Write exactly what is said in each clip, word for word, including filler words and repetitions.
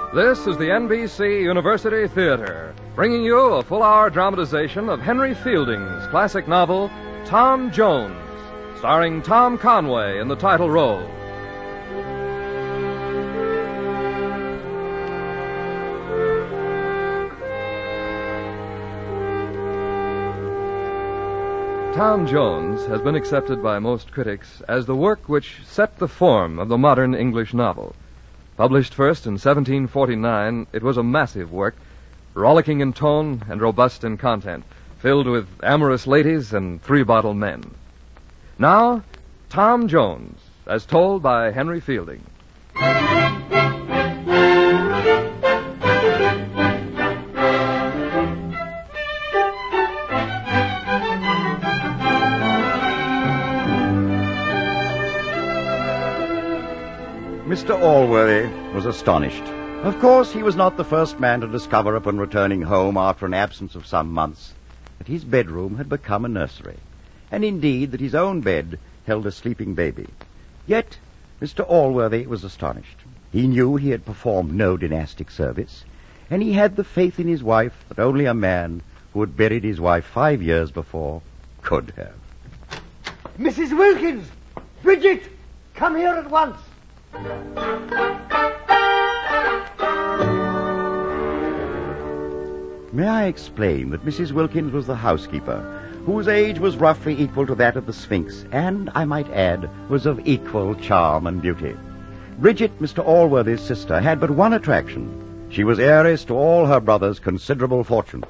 This is the N B C University Theater, bringing you a full-hour dramatization of Henry Fielding's classic novel, Tom Jones, starring Tom Conway in the title role. Tom Jones has been accepted by most critics as the work which set the form of the modern English novel. Published first in seventeen forty-nine, it was a massive work, rollicking in tone and robust in content, filled with amorous ladies and three-bottle men. Now, Tom Jones, as told by Henry Fielding. Mister Allworthy was astonished. Of course, he was not the first man to discover upon returning home after an absence of some months that his bedroom had become a nursery, and indeed that his own bed held a sleeping baby. Yet, Mister Allworthy was astonished. He knew he had performed no dynastic service, and he had the faith in his wife that only a man who had buried his wife five years before could have. Missus Wilkins! Bridget! Come here at once! May I explain that Missus Wilkins was the housekeeper, whose age was roughly equal to that of the Sphinx, and, I might add, was of equal charm and beauty. Bridget, Mister Allworthy's sister, had but one attraction. She was heiress to all her brother's considerable fortune.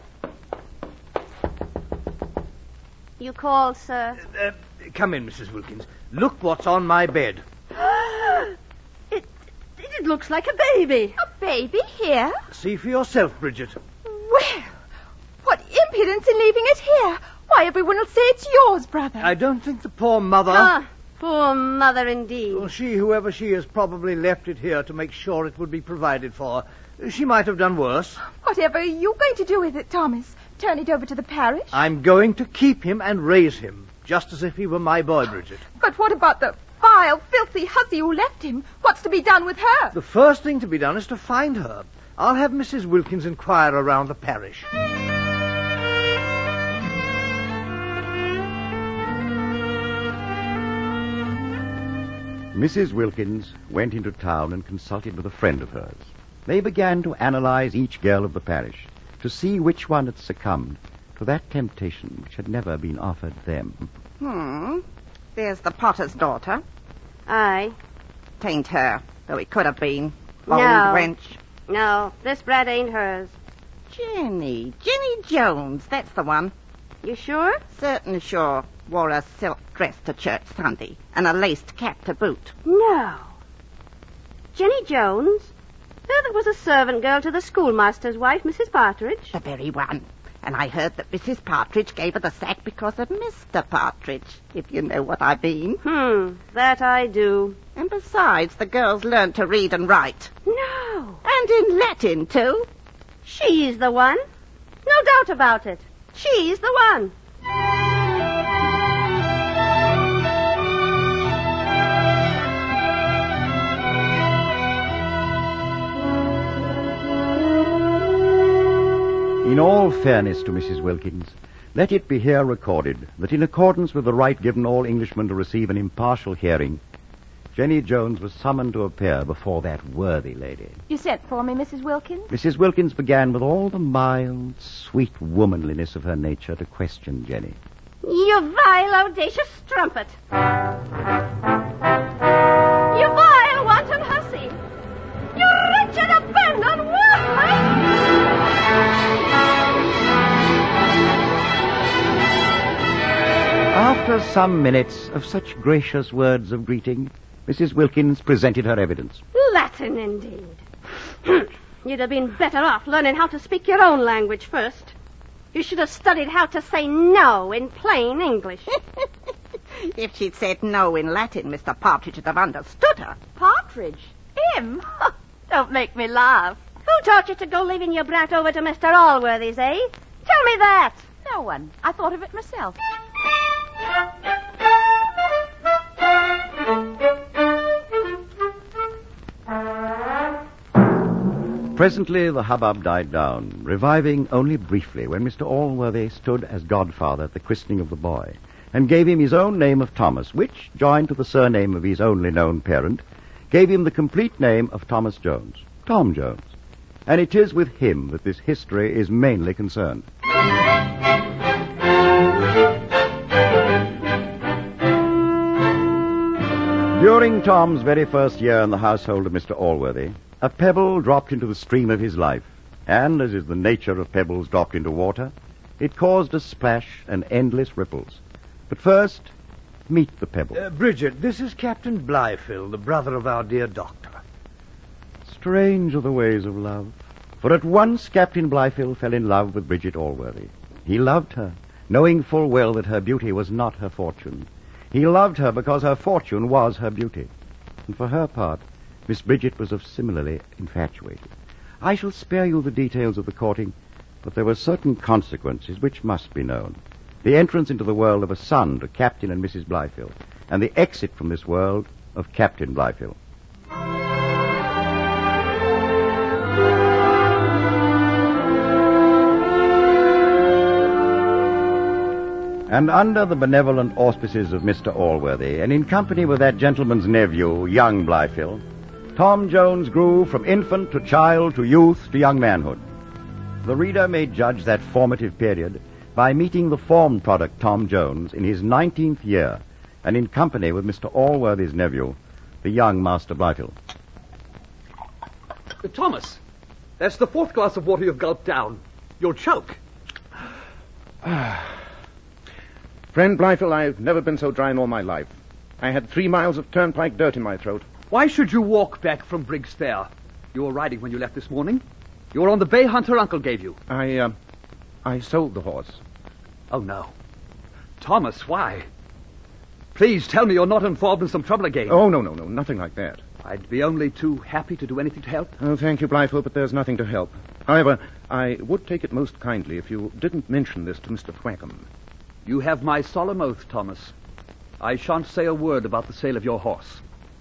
You called, sir? Uh, uh, come in, Missus Wilkins. Look what's on my bed. it, it looks like a baby. A baby here? See for yourself, Bridget. Well, what impudence in leaving it here. Why, everyone will say it's yours, brother. I don't think the poor mother... Ah, poor mother indeed. Well, she, whoever she is, probably left it here to make sure it would be provided for. She might have done worse. Whatever are you going to do with it, Thomas? Turn it over to the parish? I'm going to keep him and raise him, just as if he were my boy, Bridget. But what about the vile, filthy hussy who left him? What's to be done with her? The first thing to be done is to find her. I'll have Missus Wilkins inquire around the parish. Missus Wilkins went into town and consulted with a friend of hers. They began to analyze each girl of the parish to see which one had succumbed to that temptation which had never been offered them. Hmm. There's the potter's daughter. Aye. Tain't her, though it could have been. No. Old wench. No, this brat ain't hers. Jenny. Jenny Jones. That's the one. You sure? Certain sure. Wore a silk dress to church Sunday and a laced cap to boot. No. Jenny Jones? Her that was a servant girl to the schoolmaster's wife, Missus Partridge. The very one. And I heard that Missus Partridge gave her the sack because of Mister Partridge, if you know what I mean. Hmm, that I do. And besides, the girls learned to read and write. No. And in Latin, too. She's the one. No doubt about it. She's the one. In all fairness to Missus Wilkins, let it be here recorded that in accordance with the right given all Englishmen to receive an impartial hearing, Jenny Jones was summoned to appear before that worthy lady. You sent for me, Missus Wilkins? Missus Wilkins began with all the mild, sweet womanliness of her nature to question Jenny. You vile, audacious strumpet. You vile, wanton hussy. You wretched, abandoned workman. After some minutes of such gracious words of greeting, Missus Wilkins presented her evidence. Latin, indeed. You'd have been better off learning how to speak your own language first. You should have studied how to say no in plain English. If she'd said no in Latin, Mister Partridge would have understood her. Partridge? Him? Don't make me laugh. Who taught you to go leaving your brat over to Mister Allworthy's, eh? Tell me that. No one. I thought of it myself. Presently the hubbub died down, reviving only briefly when Mister Allworthy stood as godfather at the christening of the boy, and gave him his own name of Thomas, which, joined to the surname of his only known parent, gave him the complete name of Thomas Jones, Tom Jones. And it is with him that this history is mainly concerned. During Tom's very first year in the household of Mister Allworthy, a pebble dropped into the stream of his life, and, as is the nature of pebbles dropped into water, it caused a splash and endless ripples. But first, meet the pebble. Uh, Bridget, this is Captain Blyfield, the brother of our dear doctor. Strange are the ways of love. For at once Captain Blyfield fell in love with Bridget Allworthy. He loved her, knowing full well that her beauty was not her fortune. He loved her because her fortune was her beauty. And for her part, Miss Bridget was of similarly infatuated. I shall spare you the details of the courting, but there were certain consequences which must be known. The entrance into the world of a son to Captain and Missus Blyfield, and the exit from this world of Captain Blyfield. And under the benevolent auspices of Mister Allworthy, and in company with that gentleman's nephew, young Blyfield, Tom Jones grew from infant to child to youth to young manhood. The reader may judge that formative period by meeting the formed product Tom Jones in his nineteenth year, and in company with Mister Allworthy's nephew, the young Master Blyfield. Uh, Thomas, that's the fourth glass of water you've gulped down. You'll choke. Friend Blyfield, I've never been so dry in all my life. I had three miles of turnpike dirt in my throat. Why should you walk back from Briggs Fair? You were riding when you left this morning. You were on the bay hunt her uncle gave you. I, uh, I sold the horse. Oh, no. Thomas, why? Please tell me you're not involved in some trouble again. Oh, no, no, no, nothing like that. I'd be only too happy to do anything to help. Oh, thank you, Blyfield, but there's nothing to help. However, I would take it most kindly if you didn't mention this to Mister Thwackum. You have my solemn oath, Thomas. I shan't say a word about the sale of your horse.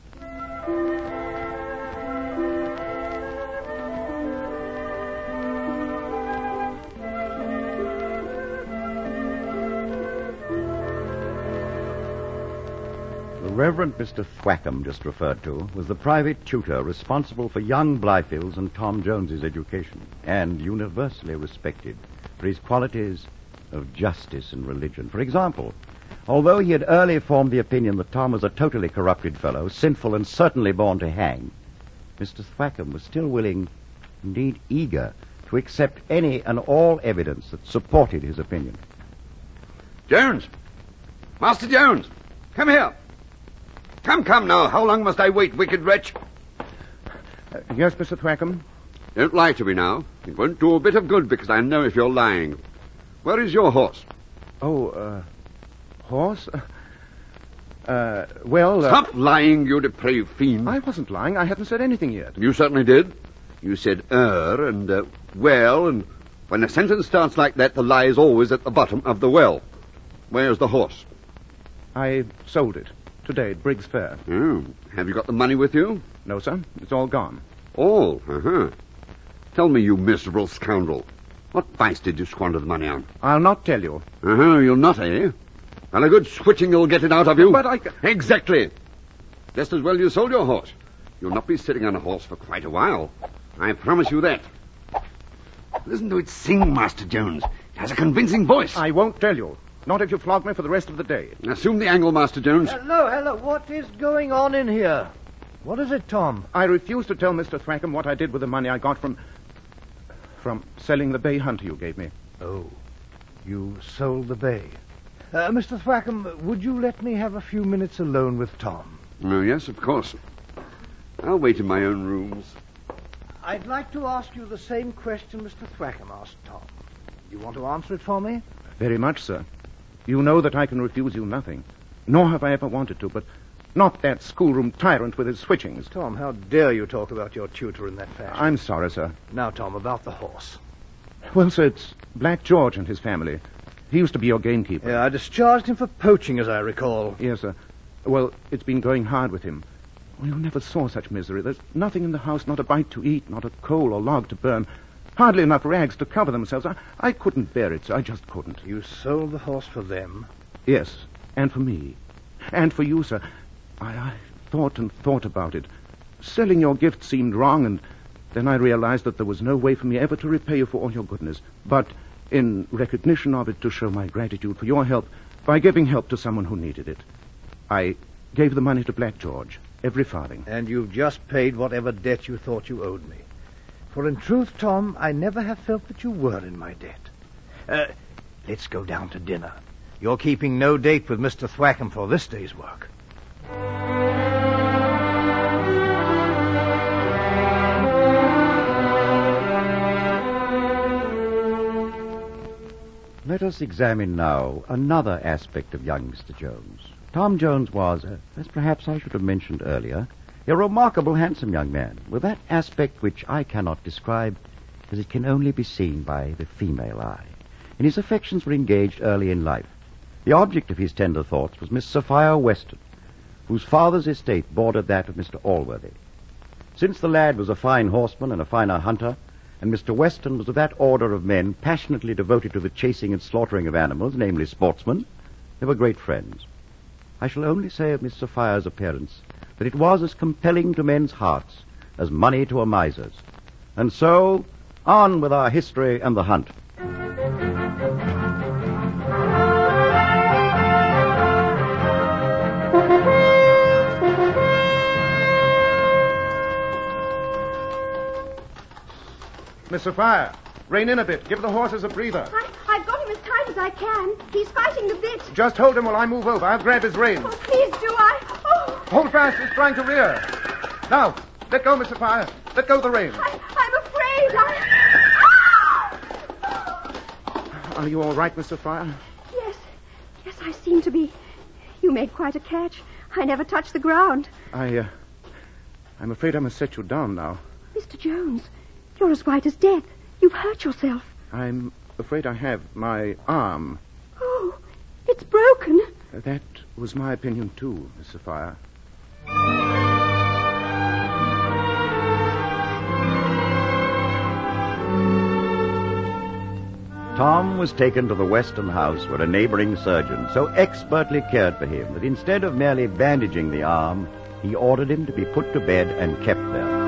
The Reverend Mister Thwackum, just referred to, was the private tutor responsible for young Blyfield's and Tom Jones's education, and universally respected for his qualities of justice and religion. For example, although he had early formed the opinion that Tom was a totally corrupted fellow, sinful and certainly born to hang, Mister Thwackum was still willing, indeed eager, to accept any and all evidence that supported his opinion. Jones! Master Jones! Come here! Come, come now. How long must I wait, wicked wretch? Uh, yes, Mister Thwackum? Don't lie to me now. It won't do a bit of good because I know if you're lying. Where is your horse? Oh, uh, horse? Uh, well... Uh, Stop lying, you depraved fiend. I wasn't lying. I hadn't said anything yet. You certainly did. You said er and uh, well, and when a sentence starts like that, the lie is always at the bottom of the well. Where's the horse? I sold it today at Briggs Fair. Oh, have you got the money with you? No, sir. It's all gone. All? Uh-huh. Tell me, you miserable scoundrel. What vice did you squander the money on? I'll not tell you. Uh-huh, you'll not, eh? Well, a good switching will get it out of you. But I... Exactly. Just as well you sold your horse. You'll not be sitting on a horse for quite a while. I promise you that. Listen to it sing, Master Jones. It has a convincing voice. I won't tell you. Not if you flog me for the rest of the day. Assume the angle, Master Jones. Hello, hello. What is going on in here? What is it, Tom? I refuse to tell Mister Thwackum what I did with the money I got from... from selling the bay hunter you gave me. Oh, you sold the bay. Uh, Mister Thwackum, would you let me have a few minutes alone with Tom? Oh, yes, of course. I'll wait in my own rooms. I'd like to ask you the same question Mister Thwackum asked Tom. You want to answer it for me? Very much, sir. You know that I can refuse you nothing. Nor have I ever wanted to, but not that schoolroom tyrant with his switchings. Tom, how dare you talk about your tutor in that fashion? I'm sorry, sir. Now, Tom, about the horse. Well, sir, it's Black George and his family. He used to be your gamekeeper. Yeah, I discharged him for poaching, as I recall. Yes, sir. Well, it's been going hard with him. Oh, you never saw such misery. There's nothing in the house, not a bite to eat, not a coal or log to burn. Hardly enough rags to cover themselves. I, I couldn't bear it, sir. I just couldn't. You sold the horse for them? Yes, and for me. And for you, sir. I, I thought and thought about it. Selling your gift seemed wrong, and then I realized that there was no way for me ever to repay you for all your goodness. But in recognition of it, to show my gratitude for your help, by giving help to someone who needed it, I gave the money to Black George, every farthing. And you've just paid whatever debt you thought you owed me. For in truth, Tom, I never have felt that you were in my debt. Uh, let's go down to dinner. You're keeping no date with Mister Thwackum for this day's work. Let us examine now another aspect of young Mister Jones. Tom Jones was, uh, as perhaps I should have mentioned earlier, a remarkable handsome young man, with that aspect which I cannot describe, as it can only be seen by the female eye. And his affections were engaged early in life. The object of his tender thoughts was Miss Sophia Weston, whose father's estate bordered that of Mister Allworthy. Since the lad was a fine horseman and a finer hunter, and Mister Weston was of that order of men passionately devoted to the chasing and slaughtering of animals, namely sportsmen, they were great friends. I shall only say of Miss Sophia's appearance that it was as compelling to men's hearts as money to a miser's. And so, on with our history and the hunt. Miss Sophia, rein in a bit. Give the horses a breather. I, I've got him as tight as I can. He's fighting the bit. Just hold him while I move over. I'll grab his reins. Oh, please do I. Oh, Hold fast. He's trying to rear. Now, let go, Miss Sophia. Let go the reins. I, I'm afraid. I... Are you all right, Miss Sophia? Yes. Yes, I seem to be. You made quite a catch. I never touched the ground. I, uh, I'm afraid I must set you down now. Mister Jones, you're as white as death. You've hurt yourself. I'm afraid I have. My arm. Oh, it's broken. Uh, that was my opinion, too, Miss Sophia. Tom was taken to the Weston house where a neighboring surgeon so expertly cared for him that instead of merely bandaging the arm, he ordered him to be put to bed and kept there.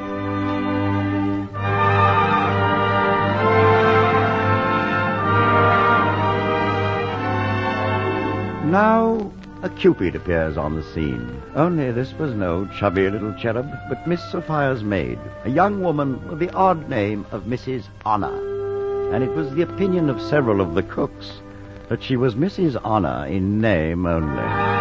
Now, a Cupid appears on the scene. Only this was no chubby little cherub, but Miss Sophia's maid, a young woman with the odd name of Missus Honor. And it was the opinion of several of the cooks that she was Missus Honor in name only.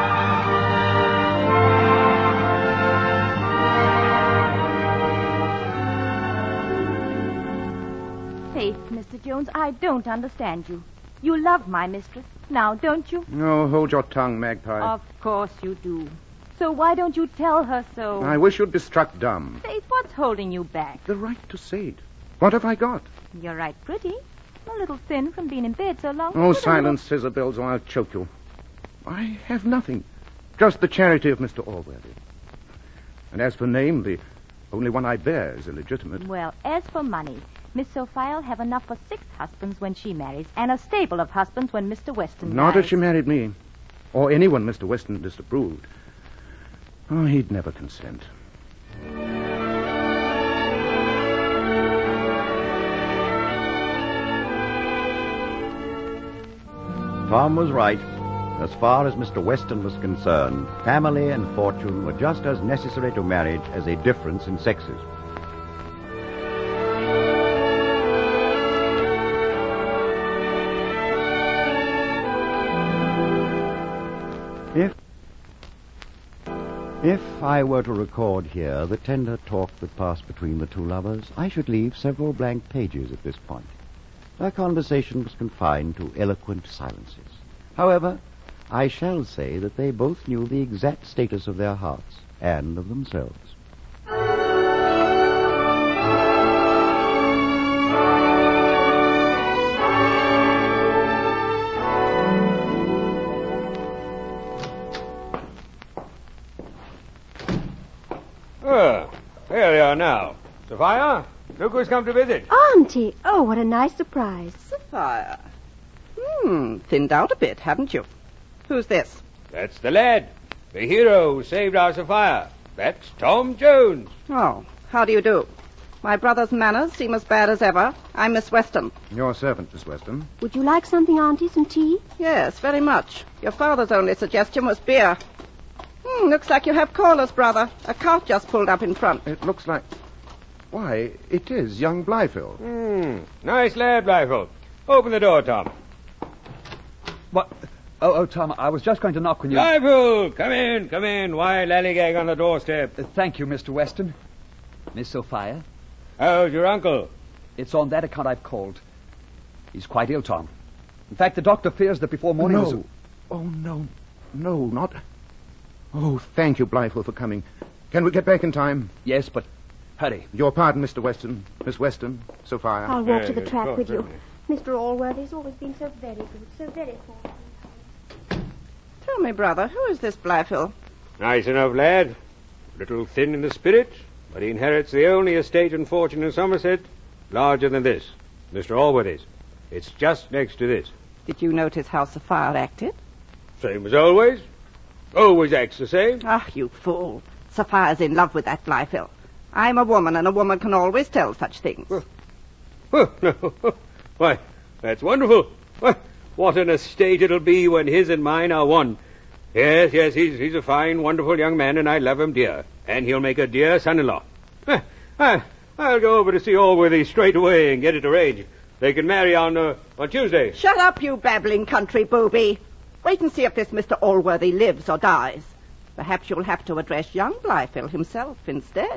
Faith, Mister Jones, I don't understand you. You love my mistress, now, don't you? No, hold your tongue, Magpie. Of course you do. So why don't you tell her so? I wish you'd be struck dumb. Faith, what's holding you back? The right to say it. What have I got? You're right pretty. A little thin from being in bed so long. Oh, but silence, Scissor Bills, or I'll choke you. I have nothing. Just the charity of Mister Allworthy. And as for name, the only one I bear is illegitimate. Well, as for money, Miss Sophia'll have enough for six husbands when she marries, and a stable of husbands when Mister Weston Not dies. if she married me, or anyone Mister Weston disapproved. Oh, he'd never consent. Tom was right. As far as Mister Weston was concerned, family and fortune were just as necessary to marriage as a difference in sexes. If, if I were to record here the tender talk that passed between the two lovers, I should leave several blank pages at this point. Their conversation was confined to eloquent silences. However, I shall say that they both knew the exact status of their hearts and of themselves. are now. Sophia, look who's come to visit. Auntie! Oh, what a nice surprise. Sophia. Hmm, thinned out a bit, haven't you? Who's this? That's the lad, the hero who saved our Sophia. That's Tom Jones. Oh, how do you do? My brother's manners seem as bad as ever. I'm Miss Weston. Your servant, Miss Weston. Would you like something, Auntie? Some tea? Yes, very much. Your father's only suggestion was beer. Hmm, looks like you have callers, brother. A cart just pulled up in front. It looks like... Why, it is young Blyfield. Hmm, nice lad, Blyfield. Open the door, Tom. What? Oh, oh, Tom, I was just going to knock when you... Blyfield, come in, come in. Why lallygag on the doorstep? Uh, thank you, Mister Weston. Miss Sophia? How's your uncle? It's on that account I've called. He's quite ill, Tom. In fact, the doctor fears that before morning... No. Was a... Oh, no. No, not... Oh, thank you, Blyfield, for coming. Can we get back in time? Yes, but hurry. Your pardon, Mister Weston. Miss Weston, Sophia. I'll walk Yeah, to the yes, track of with course, you. Mister Allworthy's always been so very good, so very thoughtful. Tell me, brother, who is this Blyfield? Nice enough lad. A little thin in the spirit, but he inherits the only estate and fortune in Somerset larger than this, Mister Allworthy's. It's just next to this. Did you notice how Sophia acted? Same as always. Always acts the same. Ah, you fool. Sophia's in love with that Blyfield. I'm a woman, and a woman can always tell such things. Well, well, no. Why, that's wonderful. Why, what an estate it'll be when his and mine are one. Yes, yes, he's he's a fine, wonderful young man, and I love him dear. And he'll make a dear son-in-law. Eh, I, I'll go over to see Allworthy straight away and get it arranged. They can marry on uh, on Tuesday. Shut up, you babbling country booby. Wait and see if this Mister Allworthy lives or dies. Perhaps you'll have to address young Blyfield himself instead.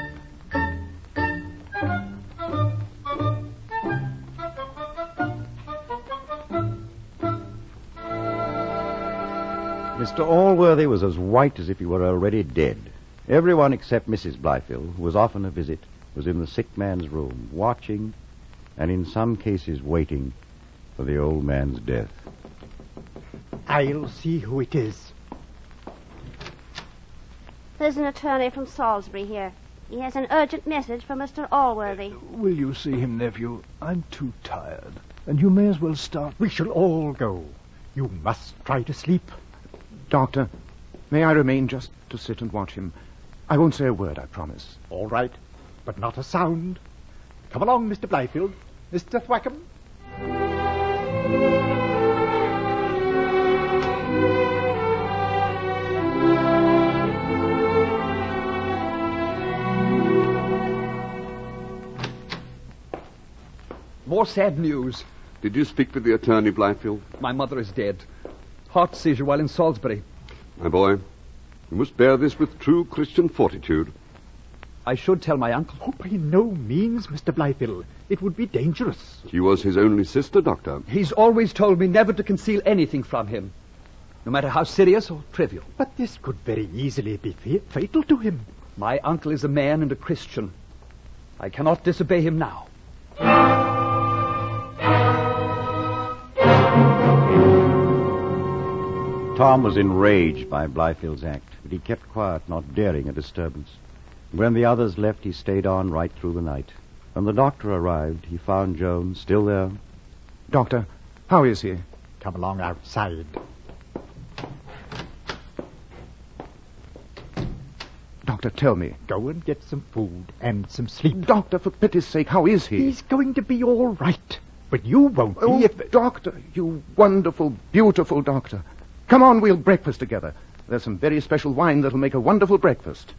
Mister Allworthy was as white as if he were already dead. Everyone except Missus Blyfield, who was often a visit, was in the sick man's room, watching, and in some cases waiting, for the old man's death. I'll see who it is. There's an attorney from Salisbury here. He has an urgent message for Mister Allworthy. Uh, will you see him, nephew? I'm too tired. And you may as well start. We shall all go. You must try to sleep. Doctor, may I remain just to sit and watch him? I won't say a word, I promise. All right, but not a sound. Come along, Mister Blyfield. Mister Thwackum. More sad news. Did you speak with the attorney, Blyfield? My mother is dead. Heart seizure while in Salisbury. My boy, you must bear this with true Christian fortitude. I should tell my uncle. Oh, by no means, Mister Blyfield. It would be dangerous. She was his only sister, Doctor. He's always told me never to conceal anything from him, no matter how serious or trivial. But this could very easily be fa- fatal to him. My uncle is a man and a Christian. I cannot disobey him now. Tom was enraged by Blyfield's act, but he kept quiet, not daring a disturbance. When the others left, he stayed on right through the night. When the doctor arrived, he found Jones still there. Doctor, how is he? Come along outside. Doctor, tell me. Go and get some food and some sleep. Doctor, for pity's sake, how is he? He's going to be all right. But you won't Oh, be if... Doctor, you wonderful, beautiful doctor. Come on, we'll breakfast together. There's some very special wine that'll make a wonderful breakfast.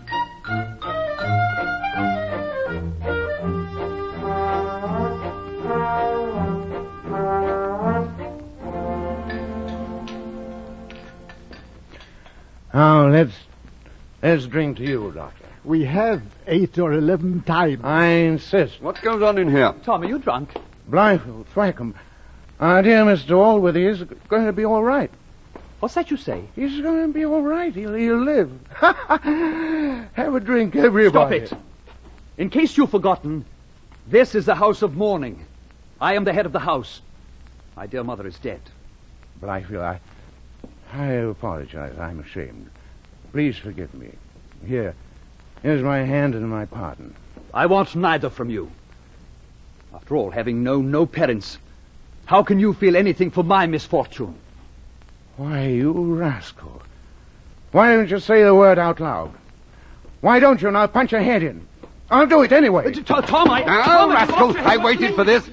Now, let's, let's drink to you, Doctor. We have eight or eleven times. I insist. What goes on in here? Tom, are you drunk? Blyfield, Thwackum, our dear Mister Allworthy is going to be all right. What's that you say? He's going to be all right. He'll, he'll live. Have a drink, everybody. Stop it. In case you've forgotten, this is the house of mourning. I am the head of the house. My dear mother is dead. Blyfield, I, I apologize. I'm ashamed. Please forgive me. Here, Here's my hand and my pardon. I want neither from you. After all, having known no parents, how can you feel anything for my misfortune? Why, you rascal. Why don't you say the word out loud? Why don't you, and I'll punch your head in. I'll do it anyway. Uh, Tom, I... Now, Tom, rascal, I waited for this.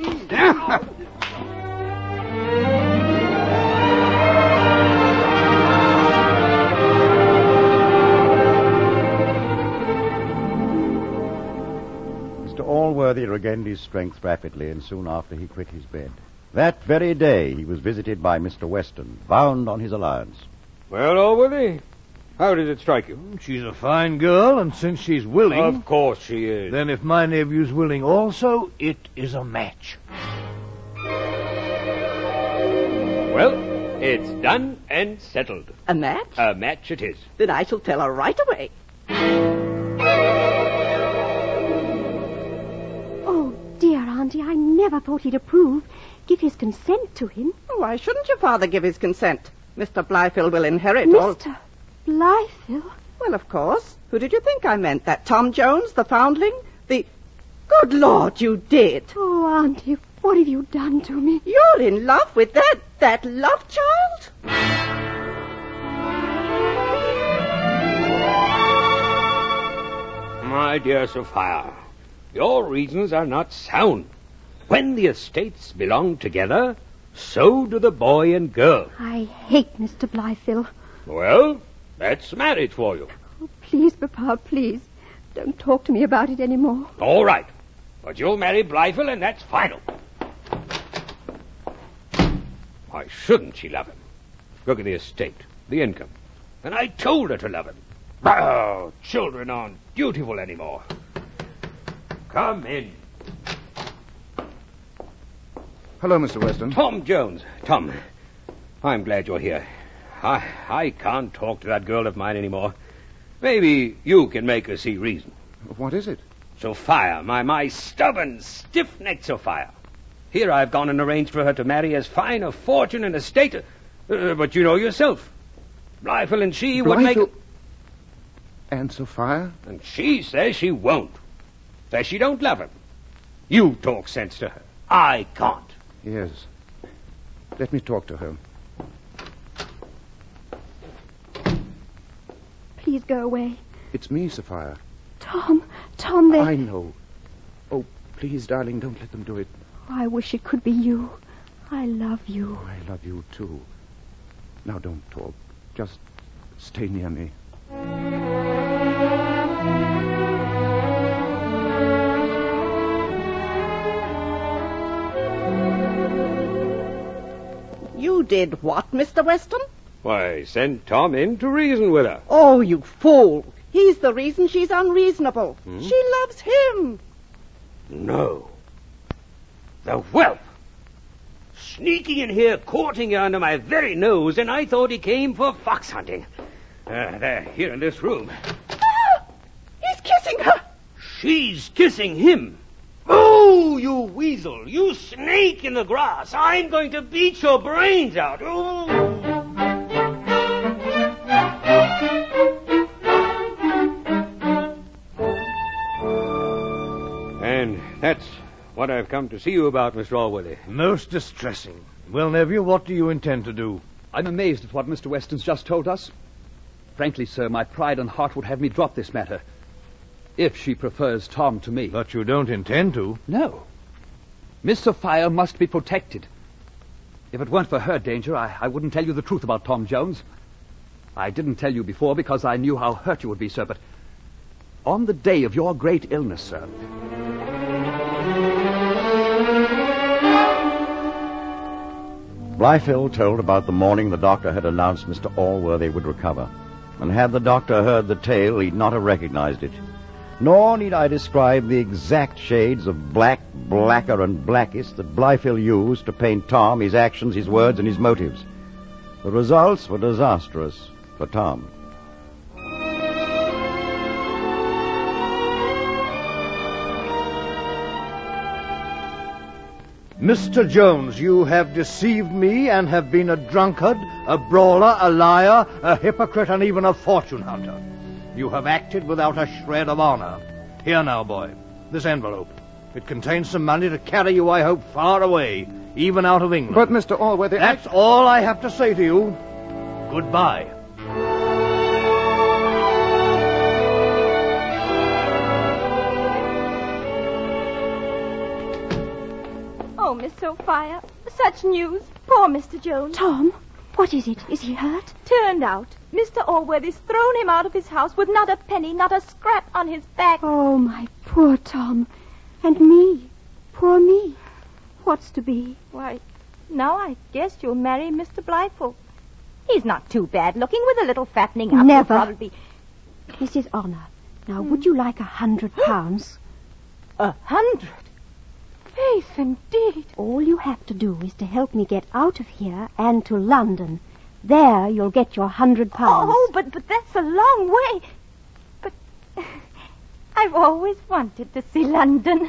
Mister Allworthy regained his strength rapidly, and soon after he quit his bed. That very day he was visited by Mister Weston, bound on his alliance. Well, Allworthy, how did it strike you? She's a fine girl, and since she's willing... Of course she is. Then if my nephew's willing also, it is a match. Well, it's done and settled. A match? A match it is. Then I shall tell her right away. Oh, dear Auntie, I never thought he'd approve. Give his consent to him. Why shouldn't your father give his consent? Mister Blyfield will inherit all... Mister Blyfield? Well, of course. Who did you think I meant? That Tom Jones, the foundling? The... Good Lord, you did. Oh, Auntie, what have you done to me? You're in love with that... that love child? My dear Sophia, your reasons are not sound. When the estates belong together, so do the boy and girl. I hate Mister Blyfield. Well, that's marriage for you. Oh, please, Papa, please. Don't talk to me about it anymore. All right. But you'll marry Blyfield, and that's final. Why shouldn't she love him? Look at the estate, the income. And I told her to love him. Oh, children aren't beautiful anymore. Come in. Hello, Mister Weston. Tom Jones. Tom, I'm glad you're here. I, I can't talk to that girl of mine anymore. Maybe you can make her see reason. What is it? Sophia, my, my stubborn, stiff-necked Sophia. Here I've gone and arranged for her to marry as fine a fortune and estate. Uh, but you know yourself. Blyfield and she would make... Blyfield and Sophia? And she says she won't. Says she don't love him. You talk sense to her. I can't. Yes. Let me talk to her. Please go away. It's me, Sophia. Tom, Tom, they... I know. Oh, please, darling, don't let them do it. I wish it could be you. I love you. Oh, I love you, too. Now, don't talk. Just stay near me. You did what, Mister Weston? Why, sent Tom in to reason with her. Oh, you fool. He's the reason she's unreasonable. Hmm? She loves him. No. The whelp. Sneaking in here, courting you under my very nose, and I thought he came for fox hunting. Uh, there, here in this room. Ah, he's kissing her. She's kissing him. Oh, you weasel, you snake in the grass. I'm going to beat your brains out. Oh. And that's what I've come to see you about, Mister Allworthy. Most distressing. Well, nephew, what do you intend to do? I'm amazed at what Mister Weston's just told us. Frankly, sir, my pride and heart would have me drop this matter. If she prefers Tom to me. But you don't intend to. No. Miss Sophia must be protected. If it weren't for her danger, I, I wouldn't tell you the truth about Tom Jones. I didn't tell you before because I knew how hurt you would be, sir, but on the day of your great illness, sir... Blyfield told about the morning the doctor had announced Mister Allworthy would recover. And had the doctor heard the tale, he'd not have recognized it. Nor need I describe the exact shades of black, blacker, and blackest that Blyfield used to paint Tom, his actions, his words, and his motives. The results were disastrous for Tom. Mister Jones, you have deceived me and have been a drunkard, a brawler, a liar, a hypocrite, and even a fortune hunter. You have acted without a shred of honor. Here now, boy, this envelope. It contains some money to carry you, I hope, far away, even out of England. But, Mister Allworthy... That's I... all I have to say to you. Goodbye. Oh, Miss Sophia, such news. Poor Mister Jones. Tom, what is it? Is he hurt? Turned out, Mister Allworthy's thrown him out of his house with not a penny, not a scrap on his back. Oh, my poor Tom. And me. Poor me. What's to be? Why, now I guess you'll marry Mister Blythe. He's not too bad looking with a little fattening up. Never. He'll probably... Missus Honor, now hmm. would you like a hundred pounds? A hundred? Faith, indeed. All you have to do is to help me get out of here and to London. There you'll get your hundred pounds. Oh, but, but that's a long way. But I've always wanted to see London.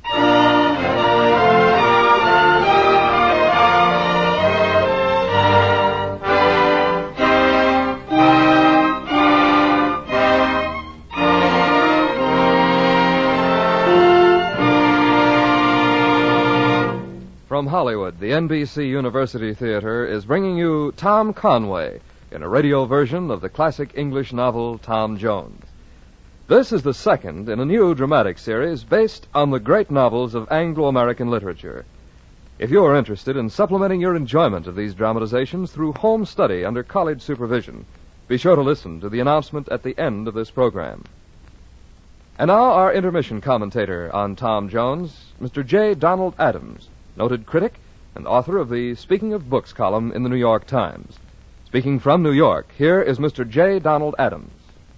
From Hollywood, the N B C University Theater is bringing you Tom Conway in a radio version of the classic English novel Tom Jones. This is the second in a new dramatic series based on the great novels of Anglo-American literature. If you are interested in supplementing your enjoyment of these dramatizations through home study under college supervision, be sure to listen to the announcement at the end of this program. And now our intermission commentator on Tom Jones, Mister J. Donald Adams, noted critic and author of the Speaking of Books column in the New York Times. Speaking from New York, here is Mister J. Donald Adams.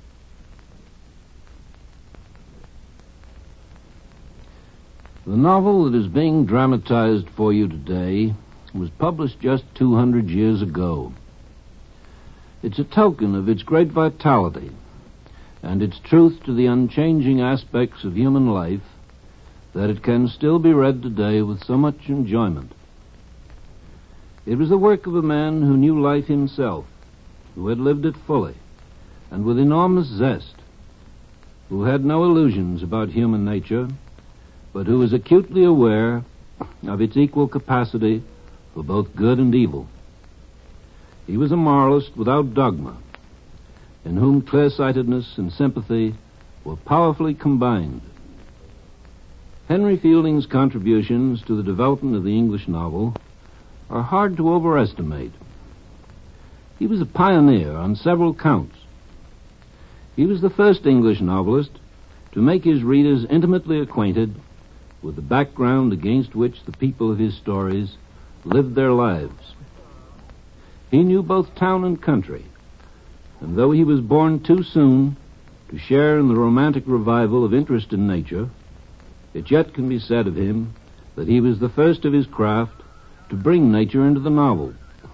The novel that is being dramatized for you today was published just two hundred years ago. It's a token of its great vitality and its truth to the unchanging aspects of human life that it can still be read today with so much enjoyment. It was the work of a man who knew life himself, who had lived it fully, and with enormous zest, who had no illusions about human nature, but who was acutely aware of its equal capacity for both good and evil. He was a moralist without dogma, in whom clear-sightedness and sympathy were powerfully combined. Henry Fielding's contributions to the development of the English novel are hard to overestimate. He was a pioneer on several counts. He was the first English novelist to make his readers intimately acquainted with the background against which the people of his stories lived their lives. He knew both town and country, and though he was born too soon to share in the romantic revival of interest in nature, it yet can be said of him that he was the first of his craft to bring nature into the novel.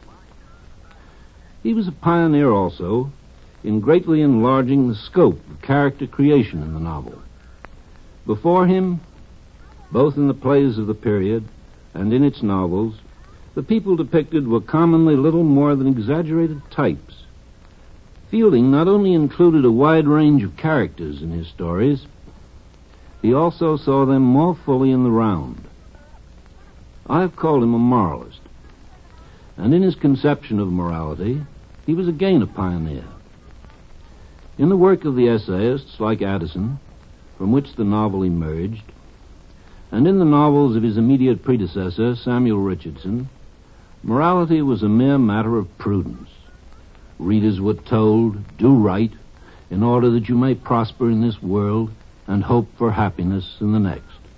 He was a pioneer also in greatly enlarging the scope of character creation in the novel. Before him, both in the plays of the period and in its novels, the people depicted were commonly little more than exaggerated types. Fielding not only included a wide range of characters in his stories, he also saw them more fully in the round. I've called him a moralist, and in his conception of morality, he was again a pioneer. In the work of the essayists like Addison, from which the novel emerged, and in the novels of his immediate predecessor, Samuel Richardson, morality was a mere matter of prudence. Readers were told, do right, in order that you may prosper in this world and hope for happiness in the next.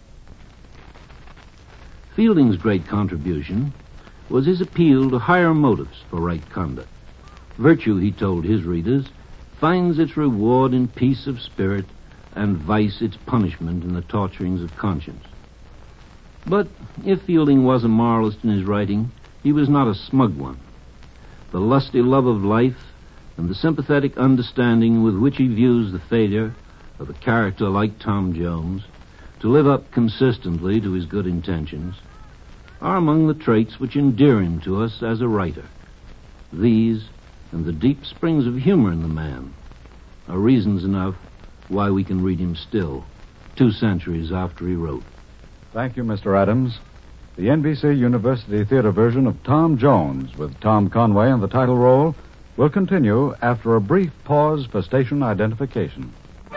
Fielding's great contribution was his appeal to higher motives for right conduct. Virtue, he told his readers, finds its reward in peace of spirit, and vice its punishment in the torturings of conscience. But if Fielding was a moralist in his writing, he was not a smug one. The lusty love of life and the sympathetic understanding with which he views the failure of a character like Tom Jones to live up consistently to his good intentions are among the traits which endear him to us as a writer. These, and the deep springs of humor in the man, are reasons enough why we can read him still, two centuries after he wrote. Thank you, Mister Adams. The N B C University Theater version of Tom Jones, with Tom Conway in the title role, will continue after a brief pause for station identification.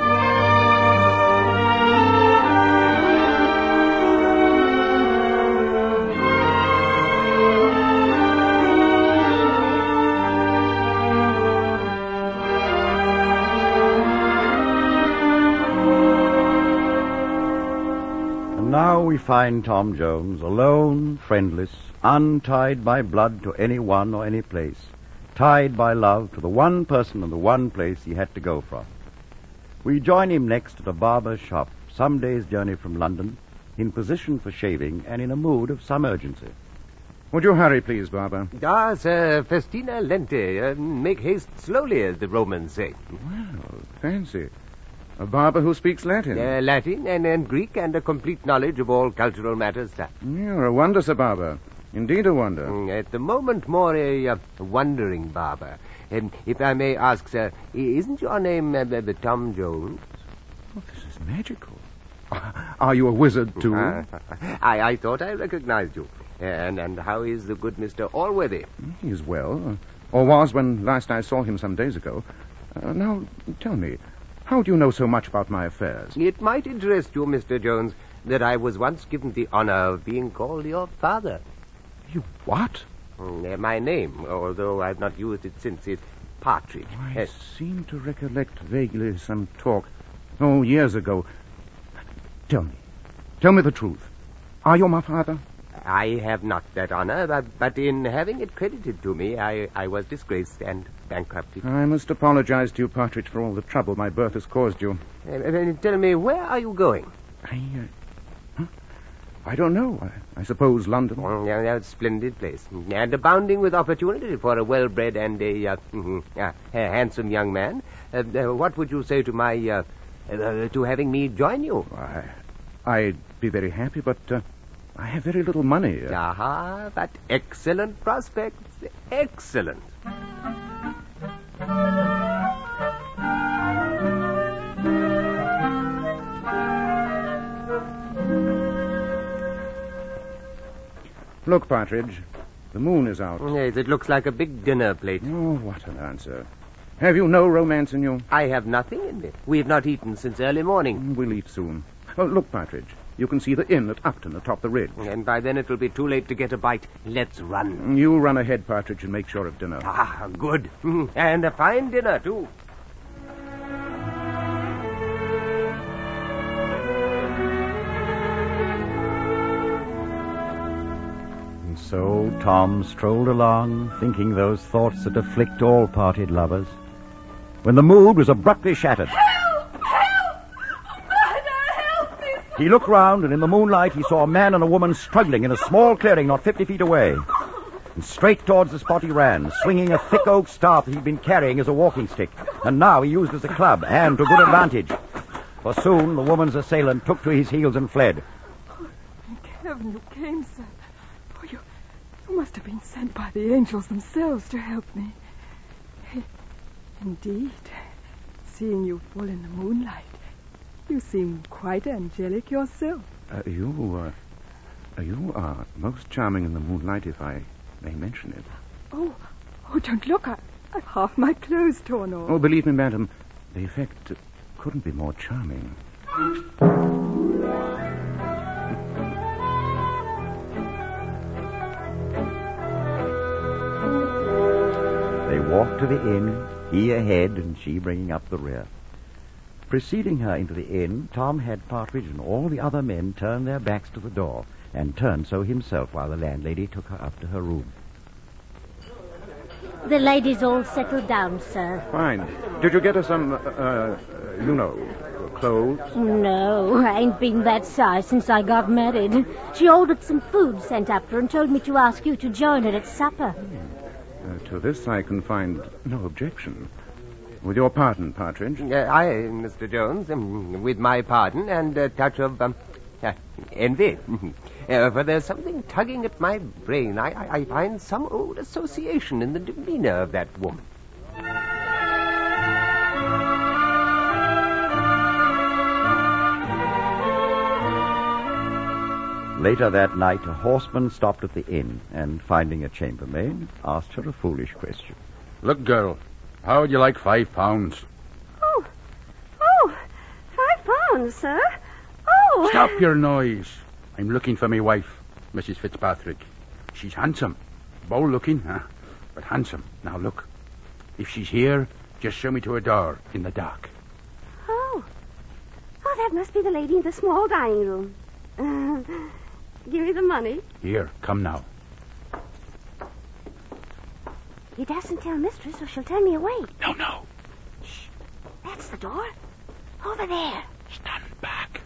Now we find Tom Jones alone, friendless, untied by blood to any one or any place, tied by love to the one person and the one place he had to go from. We join him next at a barber's shop, some day's journey from London, in position for shaving and in a mood of some urgency. Would you hurry, please, barber? Ah, sir, festina lente. Uh, make haste slowly, as the Romans say. Well, fancy. A barber who speaks Latin. Uh, Latin and, and Greek and a complete knowledge of all cultural matters, sir. You're a wonder, Sir Barber. Indeed a wonder. Mm, At the moment, more a uh, wondering barber. And if I may ask, sir, i- isn't your name uh, uh, Tom Jones? Oh, this is magical. Are you a wizard, too? Uh, I, I thought I recognized you. And and how is the good Mister Allworthy? He is well, or was when last I saw him some days ago. Uh, now, tell me, how do you know so much about my affairs? It might interest you, Mister Jones, that I was once given the honor of being called your father. You what? Mm, uh, my name, although I've not used it since, is Partridge. I seem to recollect vaguely some talk. Oh, years ago. Tell me. Tell me the truth. Are you my father? I have not that honor, but, but in having it credited to me, I, I was disgraced and bankrupted. I must apologize to you, Partridge, for all the trouble my birth has caused you. Uh, uh, tell me, where are you going? I, uh, huh? I don't know. I, I suppose London. Oh, yeah, that's a splendid place. And abounding with opportunity for a well-bred and a, uh, uh, a handsome young man. Uh, uh, what would you say to my, uh, uh, to having me join you? I, I'd be very happy, but uh, I have very little money. Uh, Aha, but excellent prospects. Excellent. Look, Partridge, the moon is out. Yes, it looks like a big dinner plate. Oh, what an answer. Have you no romance in you? I have nothing in me. We have not eaten since early morning. We'll eat soon. Oh, look, Partridge, you can see the inn at Upton atop the ridge. And by then it'll be too late to get a bite. Let's run. You run ahead, Partridge, and make sure of dinner. Ah, good. And a fine dinner, too. And so Tom strolled along, thinking those thoughts that afflict all parted lovers, when the mood was abruptly shattered. He looked round, and in the moonlight he saw a man and a woman struggling in a small clearing not fifty feet away. And straight towards the spot he ran, swinging a thick oak staff that he'd been carrying as a walking stick, and now he used as a club, and to good advantage. For soon the woman's assailant took to his heels and fled. Thank heaven you came, sir. Oh, you, you must have been sent by the angels themselves to help me. Indeed, seeing you full in the moonlight, you seem quite angelic yourself. Uh, you, uh, you are most charming in the moonlight, if I may mention it. Oh, oh, don't look. I, I've half my clothes torn off. Oh, believe me, madam, the effect uh, couldn't be more charming. They walked to the inn, he ahead and she bringing up the rear. Preceding her into the inn, Tom had Partridge and all the other men turn their backs to the door, and turned so himself while the landlady took her up to her room. The ladies all settled down, sir. Fine. Did you get her some, uh, uh, you know, clothes? No, I ain't been that size since I got married. She ordered some food sent up her and told me to ask you to join her at supper. Uh, to this I can find no objection. With your pardon, Partridge. Uh, I, Mister Jones, um, with my pardon and a touch of um, uh, envy. uh, for there's something tugging at my brain. I, I, I find some old association in the demeanor of that woman. Later that night, a horseman stopped at the inn and, finding a chambermaid, asked her a foolish question. Look, girl, how would you like five pounds? Oh, oh, five pounds, sir. Oh. Stop your noise. I'm looking for my wife, Missus Fitzpatrick. She's handsome. Bold-looking, huh? But handsome. Now, look. If she's here, just show me to her door in the dark. Oh. Oh, that must be the lady in the small dining room. Uh, give me the money. Here, come now. You mustn't tell Mistress or she'll turn me away. No, no. Shh. That's the door. Over there. Stand back.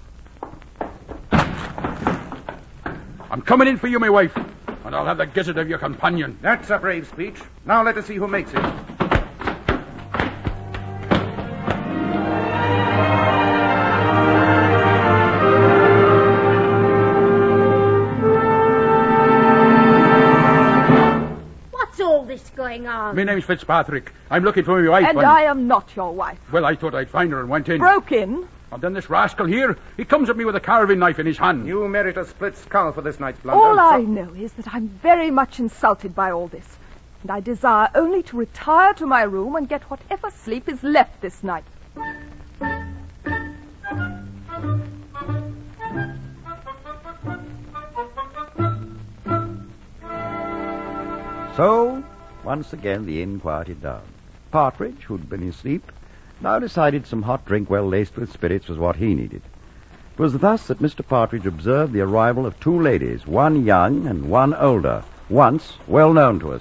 I'm coming in for you, my wife, and I'll have the gizzard of your companion. That's a brave speech. Now let us see who makes it. What's all this going on? My name's Fitzpatrick. I'm looking for my wife. And I am not your wife. Well, I thought I'd find her and went in. Broke in? And then this rascal here, he comes at me with a carving knife in his hand. You merit a split skull for this night's blunder. All I know is that I'm very much insulted by all this. And I desire only to retire to my room and get whatever sleep is left this night. So, once again, the inn quieted down. Partridge, who'd been asleep, now decided some hot drink well laced with spirits was what he needed. It was thus that Mister Partridge observed the arrival of two ladies, one young and one older, once well known to us.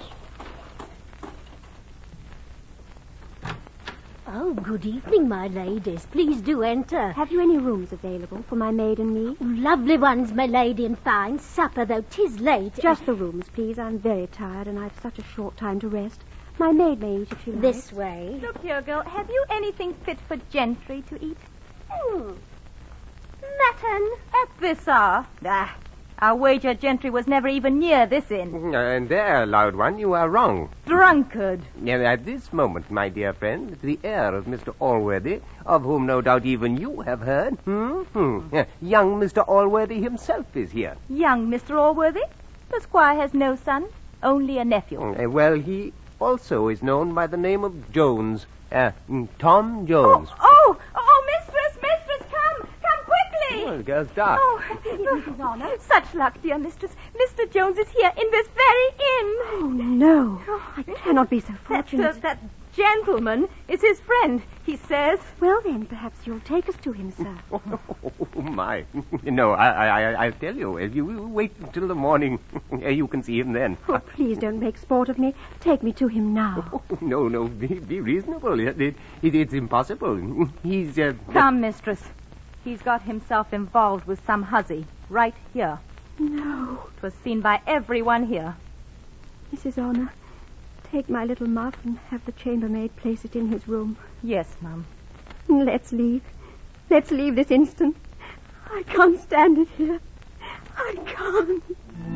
Oh, good evening, my ladies. Please do enter. Have you any rooms available for my maid and me? Lovely ones, my lady, and fine supper, though 'tis late. Just the rooms, please. I'm very tired, and I've such a short time to rest. My maid may eat if she likes. This way. Look here, girl. Have you anything fit for gentry to eat? Hmm. Mutton. At this hour? Ah, I'll wager gentry was never even near this inn. And there, loud one, you are wrong. Drunkard. At this moment, my dear friend, the heir of Mister Allworthy, of whom no doubt even you have heard, hmm? Hmm. Young Mister Allworthy himself is here. Young Mister Allworthy? The squire has no son, only a nephew. Uh, well, he also is known by the name of Jones. Uh, Tom Jones. Oh, oh, oh, mistress, mistress, come, come quickly. Well, girl, stop. Oh, Missus Honor. Such luck, dear mistress. Mister Jones is here in this very inn. Oh, no. I cannot be so fortunate. That, uh, that gentleman is his friend, he says. Well, then, perhaps you'll take us to him, sir. Oh, my. No, I, I, I'll tell you. If you wait until the morning, you can see him then. Oh, please don't make sport of me. Take me to him now. Oh, no, no, be, be reasonable. It, it, it, it's impossible. He's... Uh, Come, mistress. He's got himself involved with some hussy right here. No. It was seen by everyone here. Missus Honor, take my little muff and have the chambermaid place it in his room. Yes, Mum. Let's leave. Let's leave this instant. I can't stand it here. I can't.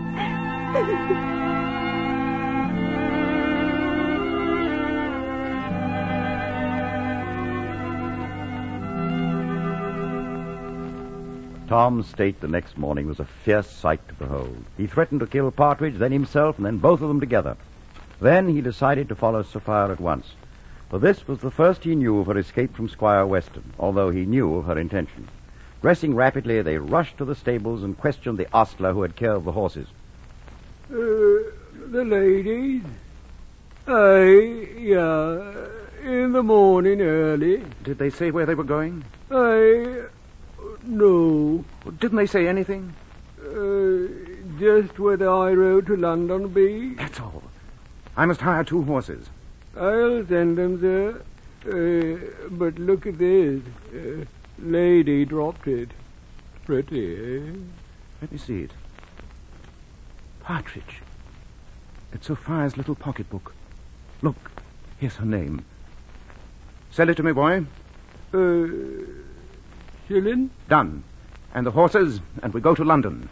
Tom's state the next morning was a fierce sight to behold. He threatened to kill Partridge, then himself, and then both of them together. Then he decided to follow Sophia at once, for this was the first he knew of her escape from Squire Weston, although he knew of her intention. Dressing rapidly, they rushed to the stables and questioned the ostler who had care of the horses. Uh, the ladies? Aye, yeah, in the morning early. Did they say where they were going? Aye, no. Didn't they say anything? Uh, just where the high road to London be. That's all. I must hire two horses. I'll send them, sir. Uh, but look at this. Uh, lady dropped it. Pretty, eh? Let me see it. Partridge. It's Sophia's little pocketbook. Look, here's her name. Sell it to me, boy. Uh, shilling? Done. And the horses, and we go to London.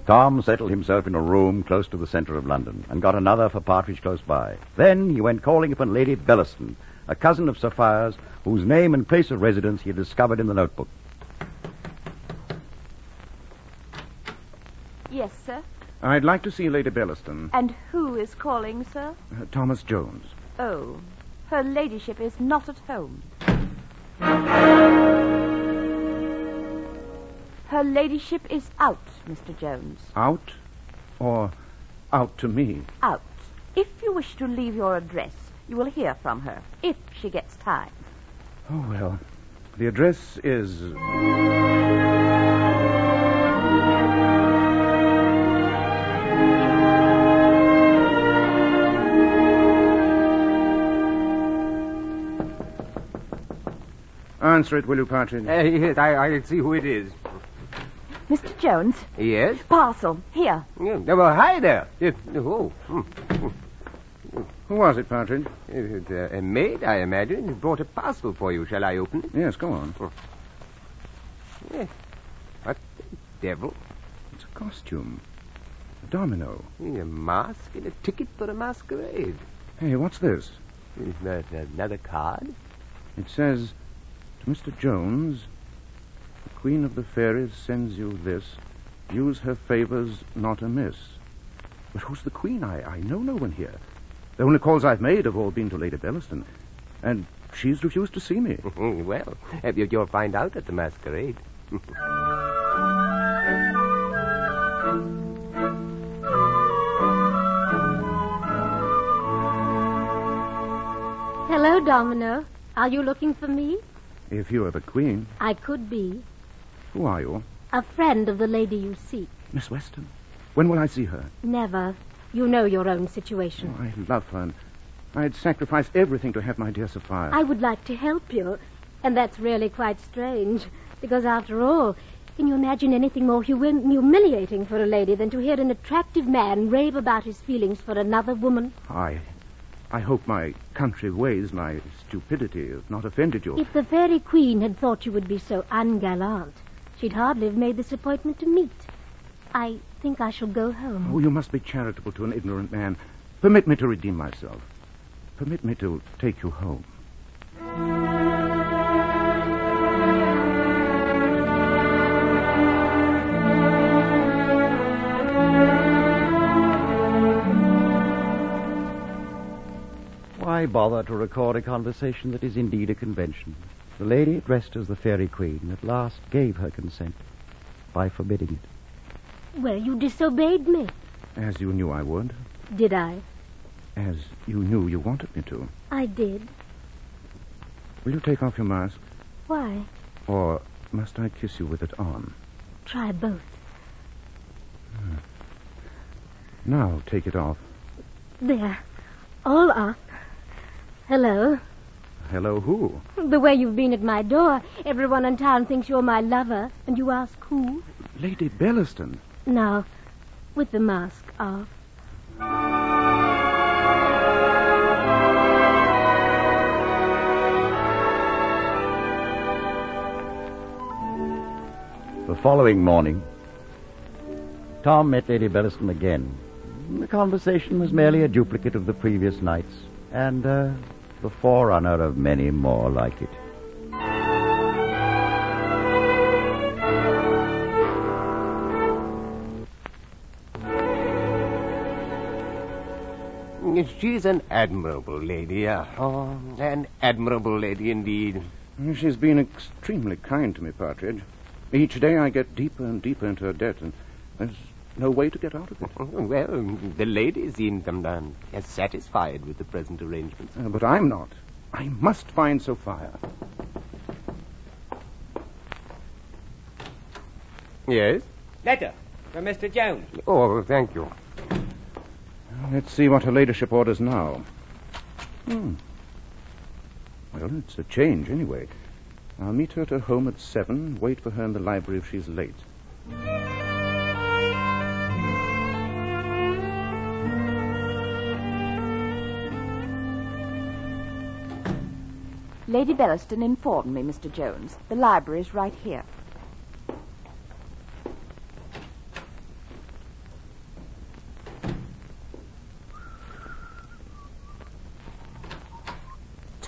Tom settled himself in a room close to the centre of London and got another for Partridge close by. Then he went calling upon Lady Bellaston, a cousin of Sophia's, whose name and place of residence he had discovered in the notebook. Yes, sir. I'd like to see Lady Bellaston. And who is calling, sir? Uh, Thomas Jones. Oh, her ladyship is not at home. Her ladyship is out, Mister Jones. Out? Or out to me? Out. If you wish to leave your address, you will hear from her, if she gets time. Oh, well, the address is... Answer it, will you, Partridge? Uh, yes, I, I'll see who it is. Mister Jones? Yes? Parcel, here. Yeah, well, hi there. Uh, oh. Who was it, Partridge? It's uh, a maid, I imagine. It brought a parcel for you. Shall I open it? Yes, go on. Oh. Yes. What the devil? It's a costume. A domino. A mask and a ticket for a masquerade. Hey, what's this? Is that another card? It says, to Mister Jones, the Queen of the Fairies sends you this. Use her favors not amiss. But who's the Queen? I, I know no one here. The only calls I've made have all been to Lady Bellaston. And she's refused to see me. Well, you'll find out at the masquerade. Hello, Domino. Are you looking for me? If you are the Queen. I could be. Who are you? A friend of the lady you seek. Miss Weston. When will I see her? Never. You know your own situation. Oh, I love her, and I'd sacrifice everything to have my dear Sophia. I would like to help you, and that's really quite strange, because after all, can you imagine anything more humi- humiliating for a lady than to hear an attractive man rave about his feelings for another woman? I... I hope my country ways, my stupidity, have not offended you. If the fairy queen had thought you would be so ungallant, she'd hardly have made this appointment to meet. I think I shall go home. Oh, you must be charitable to an ignorant man. Permit me to redeem myself. Permit me to take you home. Why bother to record a conversation that is indeed a convention? The lady, dressed as the fairy queen, at last gave her consent by forbidding it. Well, you disobeyed me. As you knew I would. Did I? As you knew you wanted me to. I did. Will you take off your mask? Why? Or must I kiss you with it on? Try both. Hmm. Now take it off. There. All off. Hello. Hello, who? The way you've been at my door, everyone in town thinks you're my lover, and you ask who? Lady Bellaston. Now, with the mask off. The following morning, Tom met Lady Bellaston again. The conversation was merely a duplicate of the previous night's, and uh, the forerunner of many more like it. She's an admirable lady. Uh, oh, an admirable lady indeed. She's been extremely kind to me, Partridge. Each day I get deeper and deeper into her debt, and there's no way to get out of it. Well, the lady seems um, satisfied with the present arrangements. Uh, but I'm not. I must find Sophia. Yes? Letter from Mister Jones. Oh, thank you. Let's see what her ladyship orders now. Hmm. Well, it's a change, anyway. I'll meet her at her home at seven, wait for her in the library if she's late. Lady Bellaston informed me, Mister Jones. The library's right here.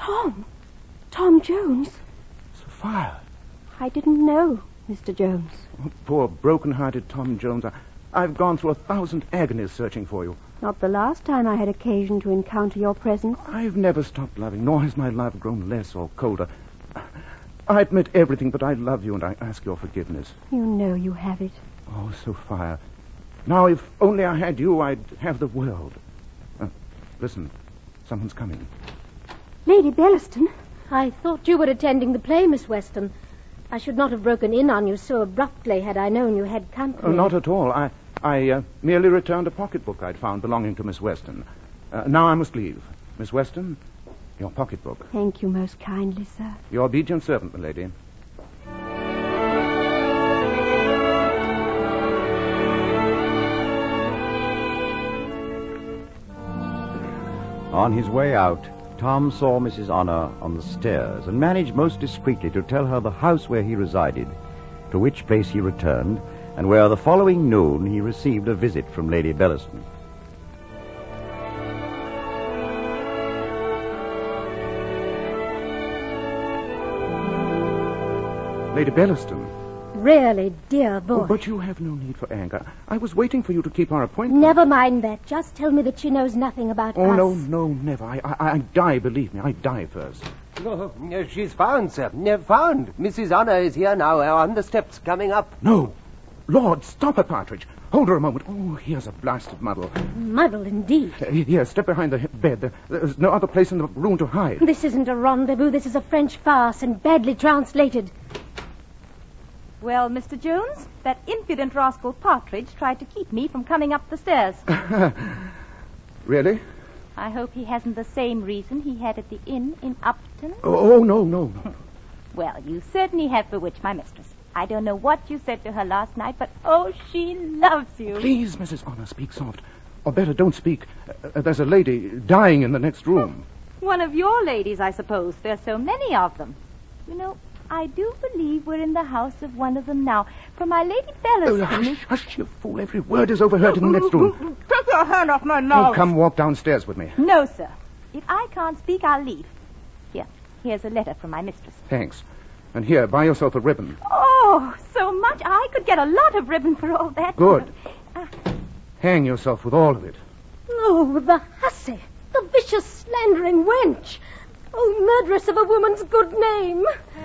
Tom. Tom Jones. Sophia. I didn't know, Mister Jones. Oh, poor broken-hearted Tom Jones. I, I've gone through a thousand agonies searching for you. Not the last time I had occasion to encounter your presence. I've never stopped loving, nor has my love grown less or colder. I admit everything, but I love you, and I ask your forgiveness. You know you have it. Oh, Sophia. Now, if only I had you, I'd have the world. Uh, listen, someone's coming. Lady Bellaston? I thought you were attending the play, Miss Weston. I should not have broken in on you so abruptly had I known you had company. Oh, not at all. I, I uh, merely returned a pocketbook I'd found belonging to Miss Weston. Uh, now I must leave. Miss Weston, your pocketbook. Thank you most kindly, sir. Your obedient servant, my lady. On his way out, Tom saw Missus Honor on the stairs and managed most discreetly to tell her the house where he resided, to which place he returned, and where the following noon he received a visit from Lady Bellaston. Lady Bellaston. Really, dear boy. Oh, but you have no need for anger. I was waiting for you to keep our appointment. Never mind that. Just tell me that she knows nothing about oh, us. Oh, no, no, never. I, I, I die, believe me. I die first. Oh, she's found, sir. Found. Missus Honor is here now, on the steps, coming up. No. Lord, stop her, Partridge. Hold her a moment. Oh, here's a blasted muddle. Muddle, indeed. Uh, here, step behind the bed. There, there's no other place in the room to hide. This isn't a rendezvous. This is a French farce and badly translated. Well, Mister Jones, that impudent rascal Partridge tried to keep me from coming up the stairs. Really? I hope he hasn't the same reason he had at the inn in Upton. Oh, oh no, no, no. Well, you certainly have bewitched my mistress. I don't know what you said to her last night, but oh, she loves you. Please, Missus Honor, speak soft. Or better, don't speak. Uh, there's a lady dying in the next room. One of your ladies, I suppose. There's so many of them. You know, I do believe we're in the house of one of them now. For my Lady Bellaston... Oh, hush, hush, you fool. Every word is overheard in the next room. Take your hand off my nose. Oh, come walk downstairs with me. No, sir. If I can't speak, I'll leave. Here, here's a letter from my mistress. Thanks. And here, buy yourself a ribbon. Oh, so much. I could get a lot of ribbon for all that. Good. Uh, Hang yourself with all of it. Oh, the hussy. The vicious, slandering wench. Oh, murderess of a woman's good name.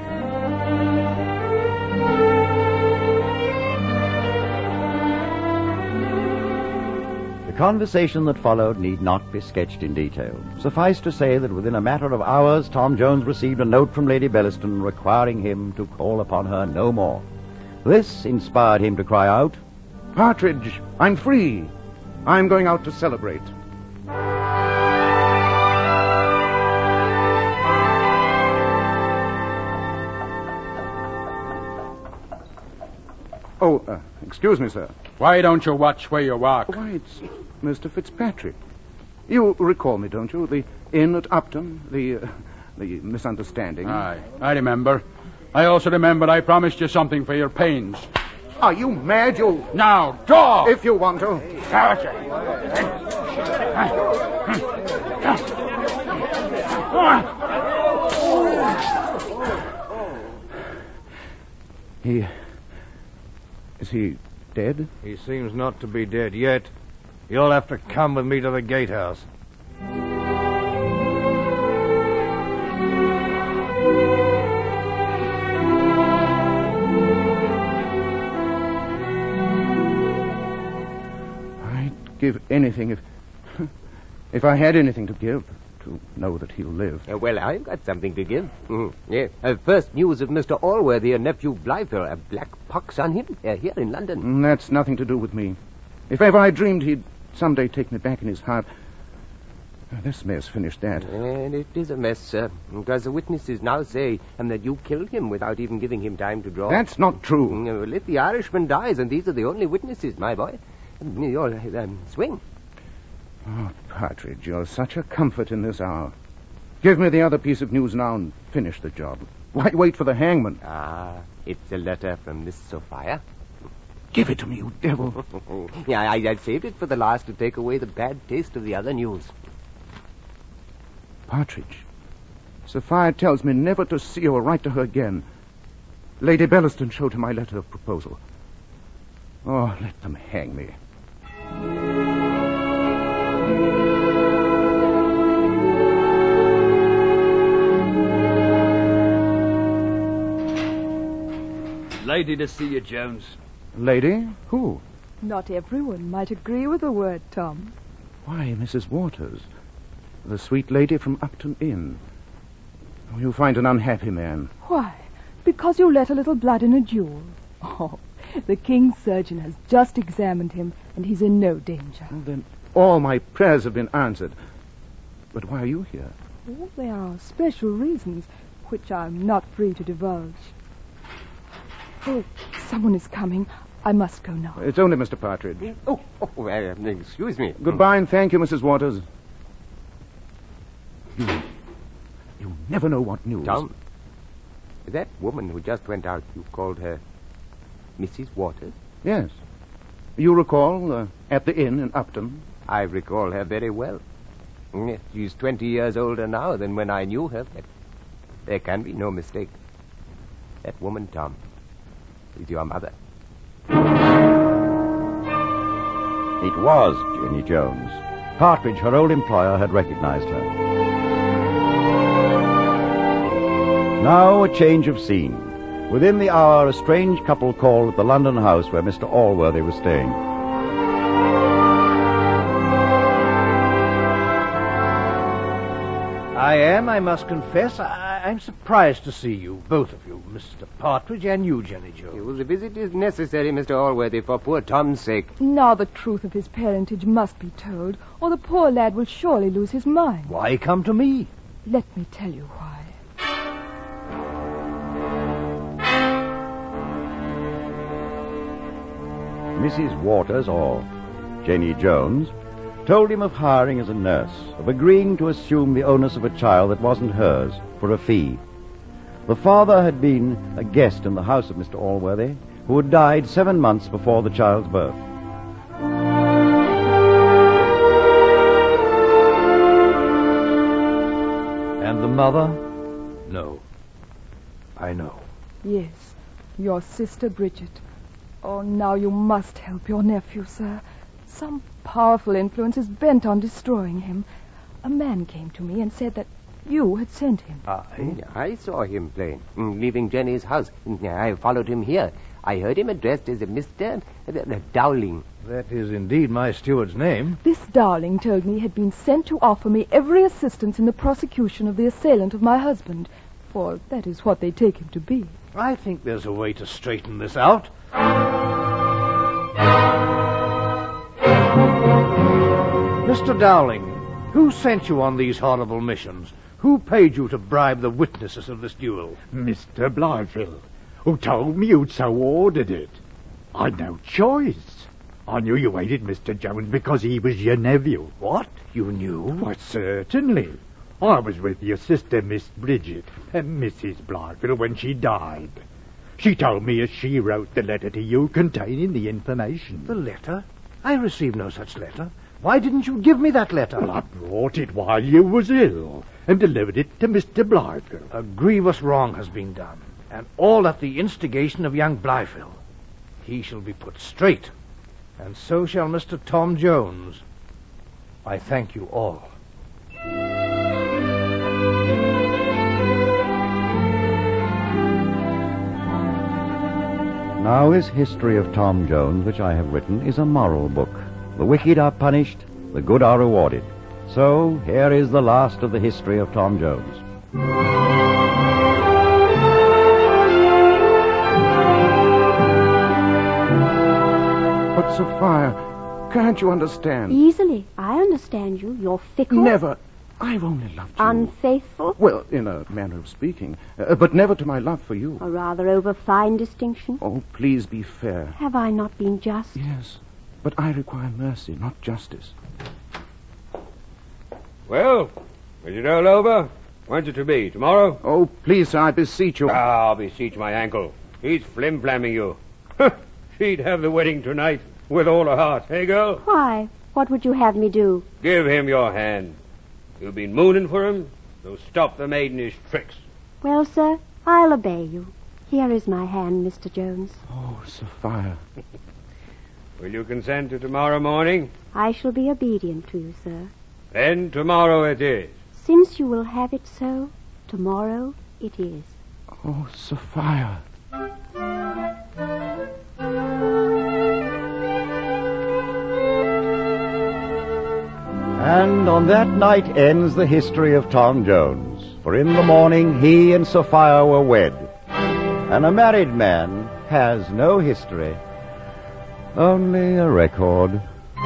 The conversation that followed need not be sketched in detail. Suffice to say that within a matter of hours, Tom Jones received a note from Lady Bellaston requiring him to call upon her no more. This inspired him to cry out, Partridge, I'm free. I'm going out to celebrate. Oh, uh, excuse me, sir. Why don't you watch where you walk? Why, it's Mister Fitzpatrick. You recall me, don't you? The inn at Upton, the uh, the misunderstanding. Aye, I remember. I also remember I promised you something for your pains. Are you mad, you... Now, go! If you want to. He... Is he dead? He seems not to be dead yet. You'll have to come with me to the gatehouse. I'd give anything if... if I had anything to give, to know that he'll live. Uh, well, I've got something to give. Mm-hmm. Yeah. Uh, first news of Mister Allworthy and nephew Blifil. A black pox on him uh, here in London. Mm, that's nothing to do with me. If ever I dreamed he'd someday take me back in his heart... Uh, this mess finished that. And it is a mess, sir. Because the witnesses now say um, that you killed him without even giving him time to draw. That's not true. Mm, well, if the Irishman dies, and these are the only witnesses, my boy, um, you'll um, swing. Oh, Partridge, you're such a comfort in this hour. Give me the other piece of news now and finish the job. Why wait for the hangman? Ah, it's a letter from Miss Sophia. Give it to me, you devil. yeah, I, I saved it for the last to take away the bad taste of the other news. Partridge, Sophia tells me never to see or write to her again. Lady Bellaston showed her my letter of proposal. Oh, let them hang me. Lady to see you, Jones. Lady? Who? Not everyone might agree with the word, Tom. Why, Missus Waters. The sweet lady from Upton Inn. Oh, you find an unhappy man. Why? Because you let a little blood in a duel. Oh, the King's surgeon has just examined him, and he's in no danger. Well, then all my prayers have been answered. But why are you here? Oh, there are special reasons, which I'm not free to divulge. Oh, someone is coming. I must go now. It's only Mister Partridge. Oh, oh uh, excuse me. Goodbye and thank you, Missus Waters. You, you never know what news. Tom, that woman who just went out, you called her Missus Waters? Yes. You recall, uh, at the inn in Upton? I recall her very well. She's twenty years older now than when I knew her. But there can be no mistake. That woman, Tom, is your mother. It was Jenny Jones. Partridge, her old employer, had recognized her. Now a change of scene. Within the hour, a strange couple called at the London house where Mister Allworthy was staying. I am, I must confess, I, I'm surprised to see you, both of you, Mister Partridge and you, Jenny Jones. Well, the visit is necessary, Mister Allworthy, for poor Tom's sake. Now the truth of his parentage must be told, or the poor lad will surely lose his mind. Why come to me? Let me tell you why. Missus Waters, or Jenny Jones, told him of hiring as a nurse, of agreeing to assume the onus of a child that wasn't hers, for a fee. The father had been a guest in the house of Mister Allworthy, who had died seven months before the child's birth. And the mother? No. I know. Yes, your sister Bridget. Oh, now you must help your nephew, sir. Some powerful influence is bent on destroying him. A man came to me and said that you had sent him. I? I saw him plain, leaving Jenny's house. I followed him here. I heard him addressed as a Mister Dowling. That is indeed my steward's name. This Dowling told me he had been sent to offer me every assistance in the prosecution of the assailant of my husband, for that is what they take him to be. I think there's a way to straighten this out. Mister Dowling, who sent you on these horrible missions? Who paid you to bribe the witnesses of this duel? Mister Blyfield, who told me you'd so ordered it. I'd no choice. I knew you hated Mister Jones because he was your nephew. What? You knew? Why, certainly. I was with your sister, Miss Bridget, and Missus Blyfield, when she died. She told me as she wrote the letter to you containing the information. The letter? I received no such letter. Why didn't you give me that letter? Well, I brought it while you was ill and delivered it to Mister Blyfield. A grievous wrong has been done, and all at the instigation of young Blyfield. He shall be put straight, and so shall Mister Tom Jones. I thank you all. Now this history of Tom Jones, which I have written, is a moral book. The wicked are punished, the good are rewarded. So, here is the last of the history of Tom Jones. But, Sophia, can't you understand? Easily. I understand you. You're fickle. Never. I've only loved you. Unfaithful. Well, in a manner of speaking, uh, but never to my love for you. A rather over-fine distinction. Oh, please be fair. Have I not been just? Yes, but I require mercy, not justice. Well, is it all over? When's it to be? Tomorrow? Oh, please, sir, I beseech you. Ah, I'll beseech my ankle. He's flim-flamming you. She'd have the wedding tonight with all her heart. Hey, girl? Why? What would you have me do? Give him your hand. You've been mooning for him. So stop the maidenish tricks. Well, sir, I'll obey you. Here is my hand, Mister Jones. Oh, Sophia. Will you consent to tomorrow morning? I shall be obedient to you, sir. Then tomorrow it is. Since you will have it so, tomorrow it is. Oh, Sophia. And on that night ends the history of Tom Jones. For in the morning he and Sophia were wed. And a married man has no history, only a record.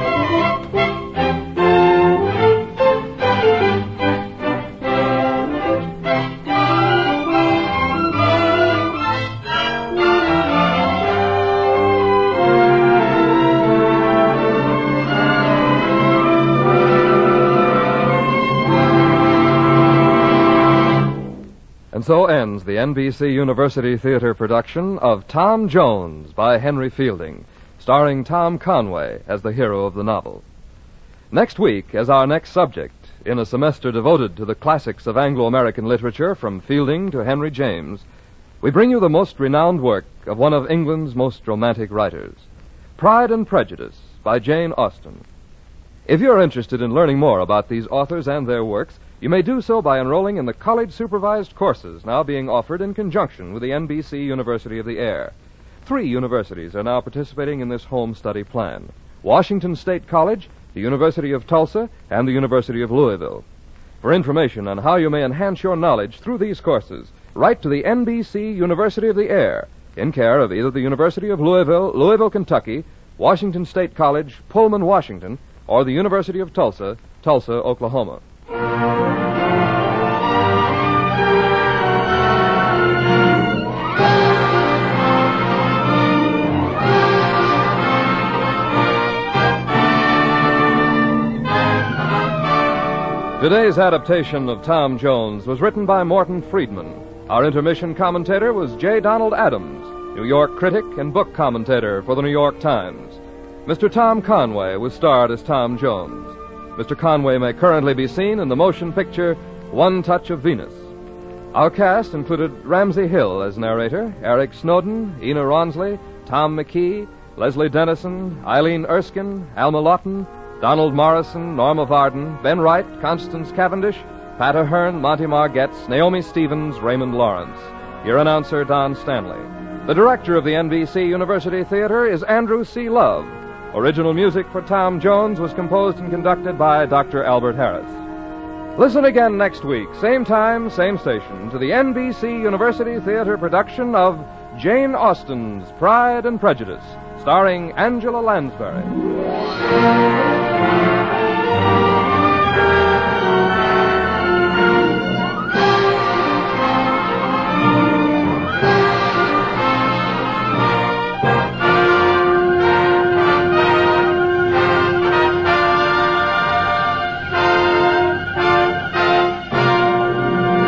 And so ends the N B C University Theater production of Tom Jones by Henry Fielding, starring Tom Conway as the hero of the novel. Next week, as our next subject, in a semester devoted to the classics of Anglo-American literature from Fielding to Henry James, we bring you the most renowned work of one of England's most romantic writers, Pride and Prejudice by Jane Austen. If you're interested in learning more about these authors and their works, you may do so by enrolling in the college-supervised courses now being offered in conjunction with the N B C University of the Air. Three universities are now participating in this home study plan: Washington State College, the University of Tulsa, and the University of Louisville. For information on how you may enhance your knowledge through these courses, write to the N B C University of the Air, in care of either the University of Louisville, Louisville, Kentucky, Washington State College, Pullman, Washington, or the University of Tulsa, Tulsa, Oklahoma. Today's adaptation of Tom Jones was written by Morton Friedman. Our intermission commentator was J. Donald Adams, New York critic and book commentator for the New York Times. Mister Tom Conway was starred as Tom Jones. Mister Conway may currently be seen in the motion picture One Touch of Venus. Our cast included Ramsey Hill as narrator, Eric Snowden, Ena Ronsley, Tom McKee, Leslie Dennison, Eileen Erskine, Alma Lawton, Donald Morrison, Norma Varden, Ben Wright, Constance Cavendish, Pat Ahern, Monty Margetts, Naomi Stevens, Raymond Lawrence. Your announcer, Don Stanley. The director of the N B C University Theater is Andrew C. Love. Original music for Tom Jones was composed and conducted by Doctor Albert Harris. Listen again next week, same time, same station, to the N B C University Theater production of Jane Austen's Pride and Prejudice, starring Angela Lansbury.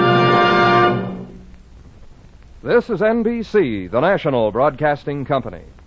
This is N B C, the national broadcasting company.